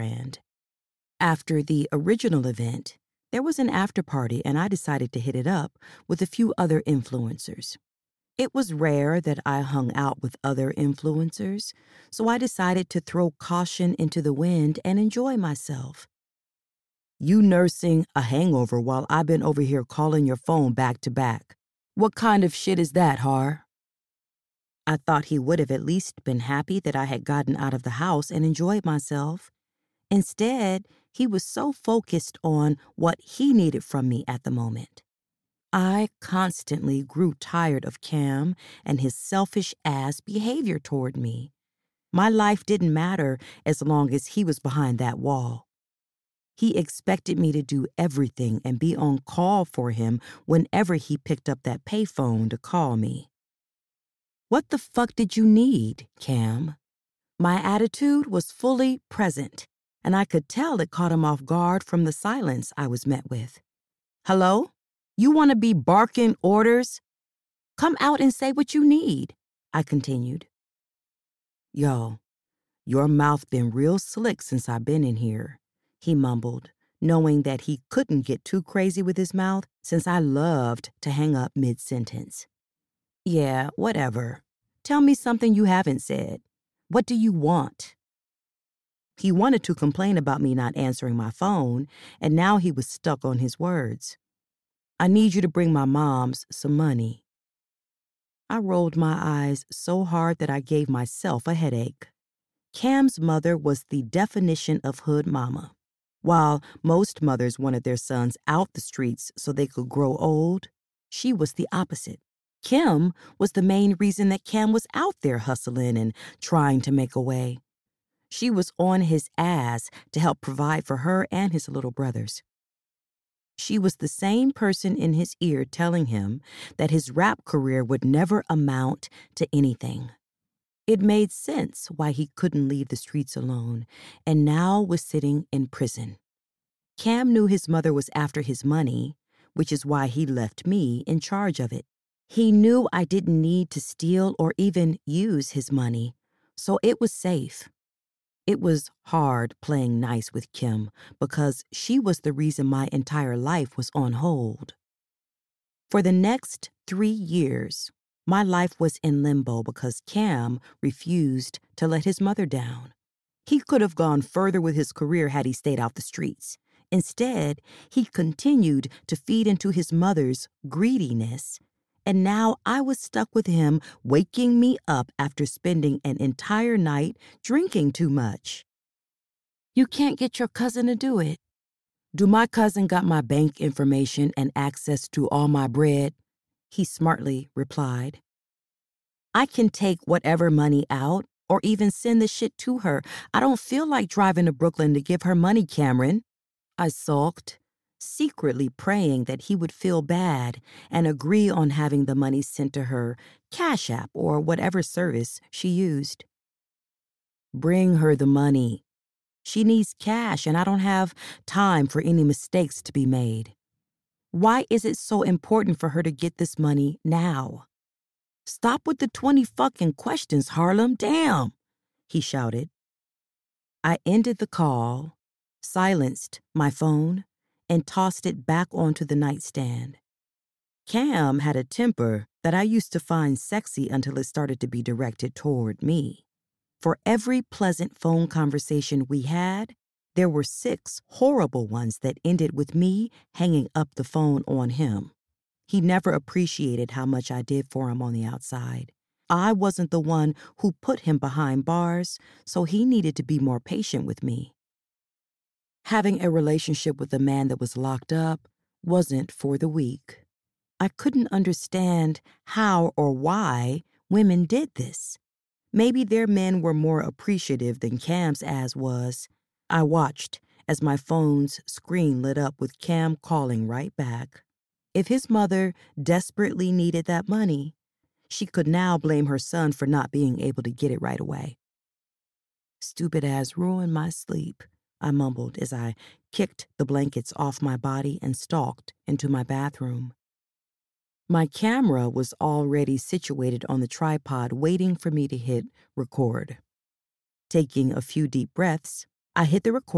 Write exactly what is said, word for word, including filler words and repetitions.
brand. After the original event, there was an after party and I decided to hit it up with a few other influencers. It was rare that I hung out with other influencers, so I decided to throw caution into the wind and enjoy myself. You nursing a hangover while I've been over here calling your phone back to back. What kind of shit is that, Har? I thought he would have at least been happy that I had gotten out of the house and enjoyed myself. Instead, he was so focused on what he needed from me at the moment. I constantly grew tired of Cam and his selfish ass behavior toward me. My life didn't matter as long as he was behind that wall. He expected me to do everything and be on call for him whenever he picked up that payphone to call me. What the fuck did you need, Cam? My attitude was fully present, and I could tell it caught him off guard from the silence I was met with. Hello? You want to be barking orders? Come out and say what you need, I continued. Yo, your mouth been real slick since I've been in here, he mumbled, knowing that he couldn't get too crazy with his mouth since I loved to hang up mid-sentence. Yeah, whatever. Tell me something you haven't said. What do you want? He wanted to complain about me not answering my phone, and now he was stuck on his words. I need you to bring my mom's some money. I rolled my eyes so hard that I gave myself a headache. Cam's mother was the definition of hood mama. While most mothers wanted their sons out the streets so they could grow old, she was the opposite. Kim was the main reason that Cam was out there hustling and trying to make a way. She was on his ass to help provide for her and his little brothers. She was the same person in his ear telling him that his rap career would never amount to anything. It made sense why he couldn't leave the streets alone and now was sitting in prison. Cam knew his mother was after his money, which is why he left me in charge of it. He knew I didn't need to steal or even use his money, so it was safe. It was hard playing nice with Kim because she was the reason my entire life was on hold. For the next three years, my life was in limbo because Cam refused to let his mother down. He could have gone further with his career had he stayed out the streets. Instead, he continued to feed into his mother's greediness, and now I was stuck with him waking me up after spending an entire night drinking too much. You can't get your cousin to do it. Do my cousin got my bank information and access to all my bread? He smartly replied. I can take whatever money out or even send the shit to her. I don't feel like driving to Brooklyn to give her money, Cameron. I sulked, secretly praying that he would feel bad and agree on having the money sent to her Cash App or whatever service she used. Bring her the money. She needs cash and I don't have time for any mistakes to be made. Why is it so important for her to get this money now? Stop with the twenty fucking questions, Harlem. Damn, he shouted. I ended the call, silenced my phone, and tossed it back onto the nightstand. Cam had a temper that I used to find sexy until it started to be directed toward me. For every pleasant phone conversation we had, there were six horrible ones that ended with me hanging up the phone on him. He never appreciated how much I did for him on the outside. I wasn't the one who put him behind bars, so he needed to be more patient with me. Having a relationship with a man that was locked up wasn't for the weak. I couldn't understand how or why women did this. Maybe their men were more appreciative than Cam's ass was. I watched as my phone's screen lit up with Cam calling right back. If his mother desperately needed that money, she could now blame her son for not being able to get it right away. Stupid ass ruined my sleep, I mumbled as I kicked the blankets off my body and stalked into my bathroom. My camera was already situated on the tripod waiting for me to hit record. Taking a few deep breaths, I hit the record